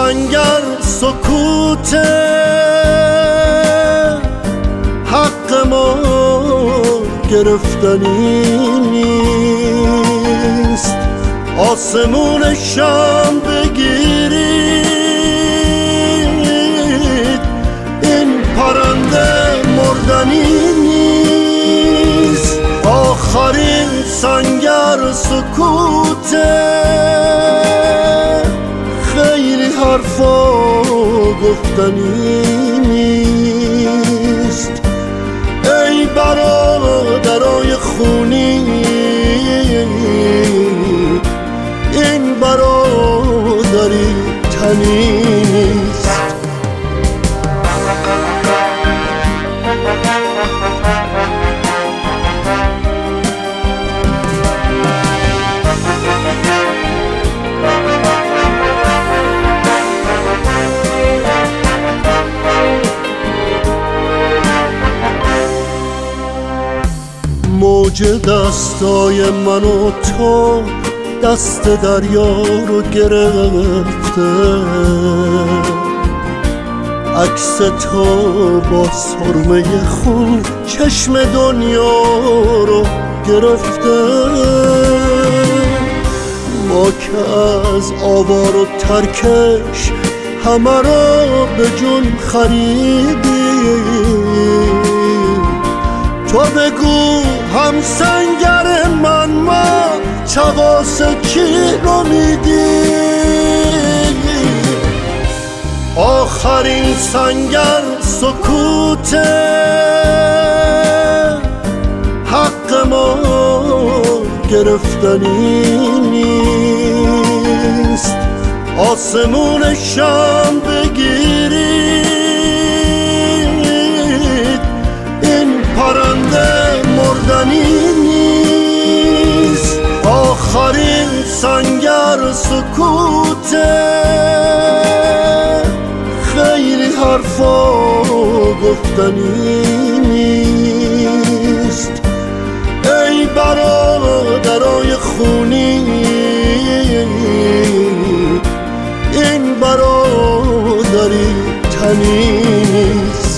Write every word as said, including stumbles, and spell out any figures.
سنگر سکوت حق ما گرفتنی نیست. آسمون شام بگیرید، این پرنده مردنی نیست. آخرین سنگر سکوت خیلی حرفا گفتنی نیست. ای برادرای خونی، این برادری تنی نیست. موج دستای من و تو دست دریا رو گرفته، عکس تو با سرمه خون چشم دنیا رو گرفته. ما که از آوار و ترکش همه رو به جون خریدیم، تو بگو هم سنگر من ما چغاس کی رو میدیم. آخرین سنگر سکوت حق ما گرفتنی نیست. آسمون شام بگیرید، این پرنده مردنی نیست. آخرین سنگر سکوت خیلی حرفا گفتنی نیست. ای برادرای خونی، این برادری تنی نیست.